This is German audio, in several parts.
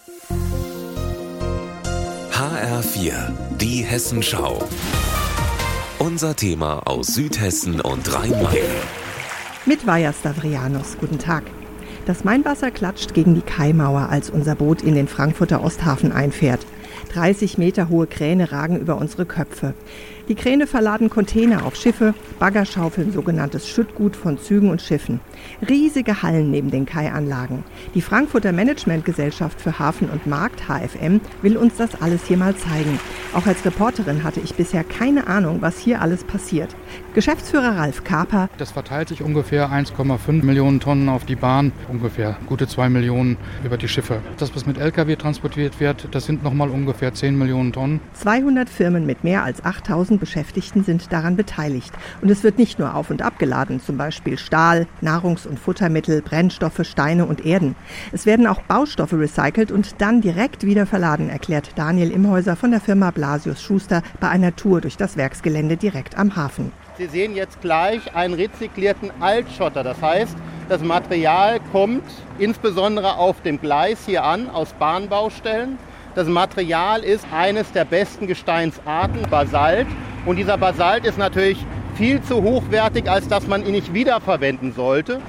HR4, die Hessenschau. Unser Thema aus Südhessen und Rhein-Main. Mit Vaja Stavrianos, guten Tag. Das Mainwasser klatscht gegen die Kaimauer, als unser Boot in den Frankfurter Osthafen einfährt. 30 Meter hohe Kräne ragen über unsere Köpfe. Die Kräne verladen Container auf Schiffe, Bagger schaufeln sogenanntes Schüttgut von Zügen und Schiffen. Riesige Hallen neben den Kaianlagen. Die Frankfurter Managementgesellschaft für Hafen und Markt, HFM, will uns das alles hier mal zeigen. Auch als Reporterin hatte ich bisher keine Ahnung, was hier alles passiert. Geschäftsführer Ralf Kaper: Das verteilt sich ungefähr 1,5 Millionen Tonnen auf die Bahn, ungefähr gute 2 Millionen über die Schiffe. Das, was mit Lkw transportiert wird, das sind nochmal ungefähr 10 Millionen Tonnen. 200 Firmen mit mehr als 8000 Beschäftigten sind daran beteiligt. Und es wird nicht nur auf- und abgeladen, zum Beispiel Stahl, Nahrungs- und Futtermittel, Brennstoffe, Steine und Erden. Es werden auch Baustoffe recycelt und dann direkt wieder verladen, erklärt Daniel Imhäuser von der Firma Blasius Schuster bei einer Tour durch das Werksgelände direkt am Hafen. Sie sehen jetzt gleich einen rezyklierten Altschotter. Das heißt, das Material kommt insbesondere auf dem Gleis hier an, aus Bahnbaustellen. Das Material ist eines der besten Gesteinsarten, Basalt. Und dieser Basalt ist natürlich viel zu hochwertig, als dass man ihn nicht wiederverwenden sollte.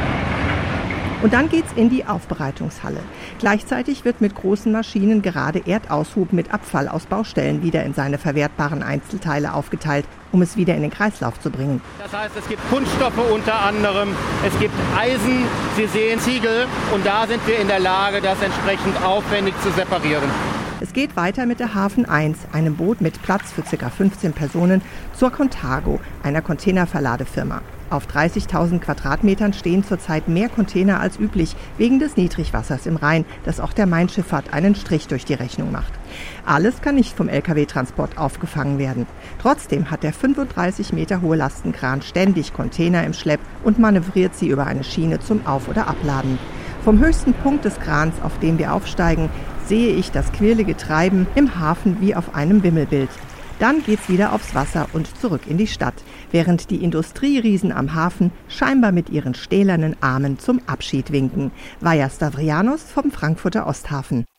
Und dann geht's in die Aufbereitungshalle. Gleichzeitig wird mit großen Maschinen gerade Erdaushub mit Abfall aus Baustellen wieder in seine verwertbaren Einzelteile aufgeteilt, um es wieder in den Kreislauf zu bringen. Das heißt, es gibt Kunststoffe unter anderem, es gibt Eisen, Sie sehen Ziegel, und da sind wir in der Lage, das entsprechend aufwendig zu separieren. Es geht weiter mit der Hafen 1, einem Boot mit Platz für ca. 15 Personen, zur Contago, einer Containerverladefirma. Auf 30.000 Quadratmetern stehen zurzeit mehr Container als üblich, wegen des Niedrigwassers im Rhein, das auch der Mainschifffahrt einen Strich durch die Rechnung macht. Alles kann nicht vom Lkw-Transport aufgefangen werden. Trotzdem hat der 35 Meter hohe Lastenkran ständig Container im Schlepp und manövriert sie über eine Schiene zum Auf- oder Abladen. Vom höchsten Punkt des Krans, auf dem wir aufsteigen, sehe ich das quirlige Treiben im Hafen wie auf einem Wimmelbild. Dann geht's wieder aufs Wasser und zurück in die Stadt, während die Industrieriesen am Hafen scheinbar mit ihren stählernen Armen zum Abschied winken. Vaja Stavrianos vom Frankfurter Osthafen.